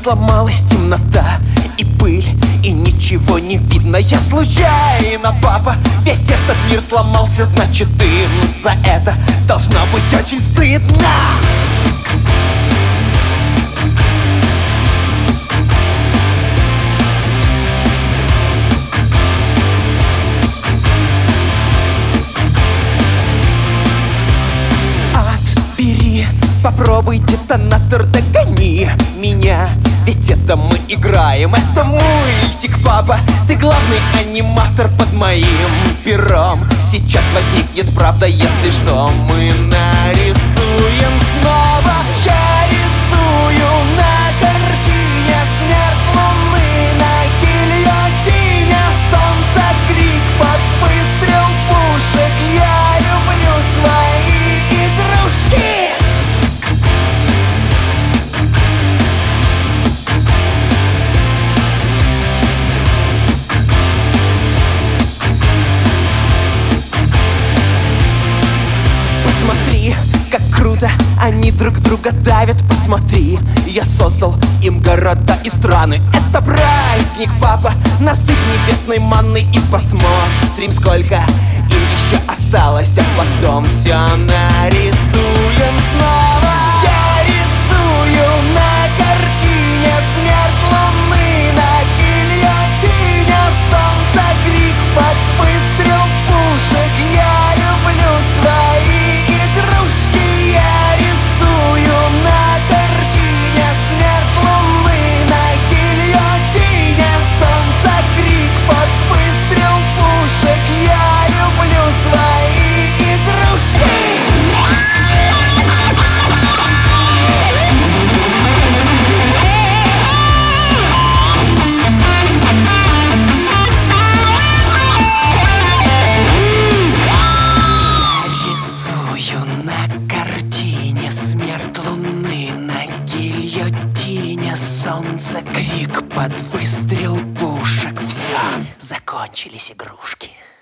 сломалась темнота и пыль, и ничего не видно. Я случайно, папа, весь этот мир сломался, значит, им за это должно быть очень стыдно. Попробуй, детонатор, догони меня, ведь это мы играем, это мультик, папа. Ты главный аниматор под моим пером. Сейчас возникнет правда, если что, мы нарисуем снова. Я рисую на картине смерть луны на гильотине, солнце, крик под выстрел пушек. Я люблю свои игрушки. Посмотри, как круто они друг друга давят. Посмотри, я создал им города и страны. Это праздник, папа, насыпь небесной манной и посмотрим, сколько им еще осталось, а потом все нарисуем снова. Я рисую на картине смерть луны на гильотине, солнце, крик под выстрел пушек. Я люблю свои игрушки. Я рисую на картине смерть луны на гильотине, солнце, крик под выстрел пушек. Я люблю свои игрушки. Солнце, крик под выстрел пушек. Все, закончились игрушки.